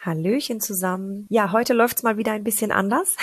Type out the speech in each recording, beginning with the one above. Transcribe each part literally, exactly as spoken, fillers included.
Hallöchen zusammen. Ja, heute läuft's mal wieder ein bisschen anders.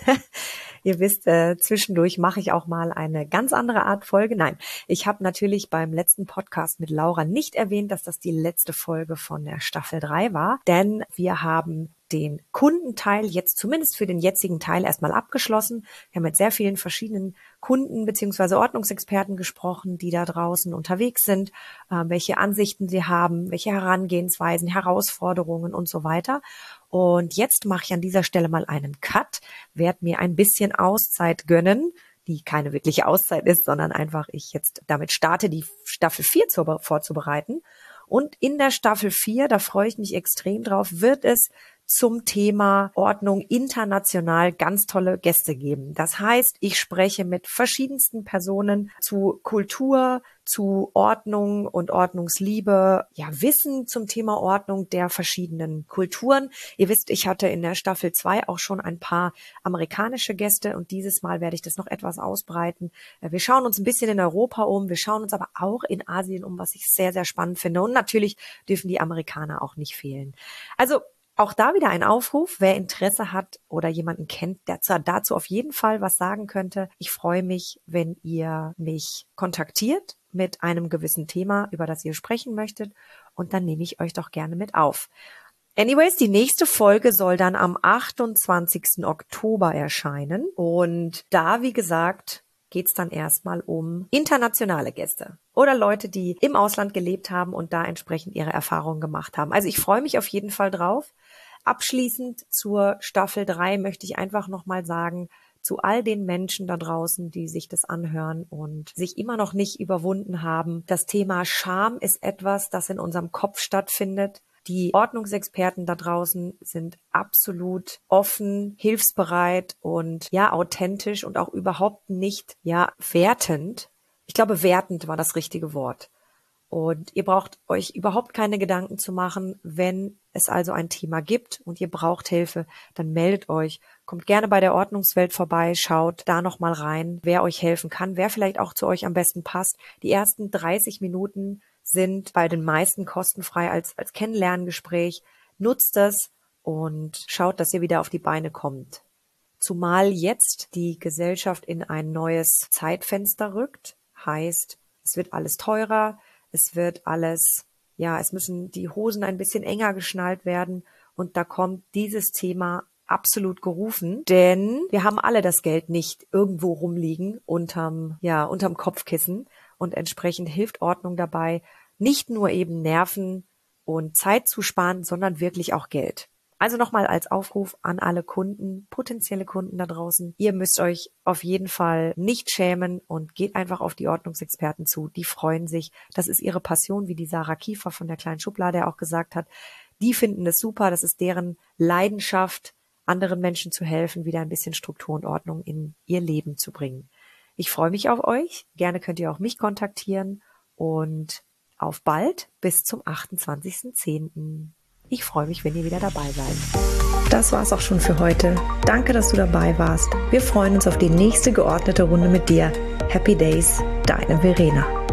Ihr wisst, äh, zwischendurch mache ich auch mal eine ganz andere Art Folge. Nein, ich habe natürlich beim letzten Podcast mit Laura nicht erwähnt, dass das die letzte Folge von der Staffel drei war, denn wir haben den Kundenteil jetzt zumindest für den jetzigen Teil erstmal abgeschlossen. Wir haben mit sehr vielen verschiedenen Kunden bzw. Ordnungsexperten gesprochen, die da draußen unterwegs sind, äh, welche Ansichten sie haben, welche Herangehensweisen, Herausforderungen und so weiter. Und jetzt mache ich an dieser Stelle mal einen Cut, werde mir ein bisschen Auszeit gönnen, die keine wirkliche Auszeit ist, sondern einfach ich jetzt damit starte, die Staffel vier zu, vorzubereiten. Und in der Staffel vier, da freue ich mich extrem drauf, wird es zum Thema Ordnung international ganz tolle Gäste geben. Das heißt, ich spreche mit verschiedensten Personen zu Kultur, zu Ordnung und Ordnungsliebe, ja, Wissen zum Thema Ordnung der verschiedenen Kulturen. Ihr wisst, ich hatte in der Staffel zwei auch schon ein paar amerikanische Gäste und dieses Mal werde ich das noch etwas ausbreiten. Wir schauen uns ein bisschen in Europa um, wir schauen uns aber auch in Asien um, was ich sehr, sehr spannend finde. Und natürlich dürfen die Amerikaner auch nicht fehlen. Also auch da wieder ein Aufruf, wer Interesse hat oder jemanden kennt, der dazu auf jeden Fall was sagen könnte. Ich freue mich, wenn ihr mich kontaktiert mit einem gewissen Thema, über das ihr sprechen möchtet, und dann nehme ich euch doch gerne mit auf. Anyways, die nächste Folge soll dann am achtundzwanzigsten Oktober erscheinen und da, wie gesagt, geht es dann erstmal um internationale Gäste oder Leute, die im Ausland gelebt haben und da entsprechend ihre Erfahrungen gemacht haben. Also ich freue mich auf jeden Fall drauf. Abschließend zur Staffel drei möchte ich einfach nochmal sagen, zu all den Menschen da draußen, die sich das anhören und sich immer noch nicht überwunden haben. Das Thema Scham ist etwas, das in unserem Kopf stattfindet. Die Ordnungsexperten da draußen sind absolut offen, hilfsbereit und ja, authentisch und auch überhaupt nicht, ja, wertend. Ich glaube, wertend war das richtige Wort. Und ihr braucht euch überhaupt keine Gedanken zu machen, wenn es also ein Thema gibt und ihr braucht Hilfe, dann meldet euch. Kommt gerne bei der Ordnungswelt vorbei, schaut da nochmal rein, wer euch helfen kann, wer vielleicht auch zu euch am besten passt. Die ersten dreißig Minuten sind bei den meisten kostenfrei als, als Kennenlerngespräch. Nutzt es und schaut, dass ihr wieder auf die Beine kommt. Zumal jetzt die Gesellschaft in ein neues Zeitfenster rückt, heißt, es wird alles teurer, es wird alles, ja, es müssen die Hosen ein bisschen enger geschnallt werden und da kommt dieses Thema absolut gerufen, denn wir haben alle das Geld nicht irgendwo rumliegen unterm, ja, unterm Kopfkissen. Und entsprechend hilft Ordnung dabei, nicht nur eben Nerven und Zeit zu sparen, sondern wirklich auch Geld. Also nochmal als Aufruf an alle Kunden, potenzielle Kunden da draußen. Ihr müsst euch auf jeden Fall nicht schämen und geht einfach auf die Ordnungsexperten zu. Die freuen sich. Das ist ihre Passion, wie die Sarah Kiefer von der kleinen Schublade auch gesagt hat. Die finden es super. Das ist deren Leidenschaft, anderen Menschen zu helfen, wieder ein bisschen Struktur und Ordnung in ihr Leben zu bringen. Ich freue mich auf euch. Gerne könnt ihr auch mich kontaktieren und auf bald bis zum achtundzwanzigsten zehnten Ich freue mich, wenn ihr wieder dabei seid. Das war's auch schon für heute. Danke, dass du dabei warst. Wir freuen uns auf die nächste geordnete Runde mit dir. Happy Days, deine Verena.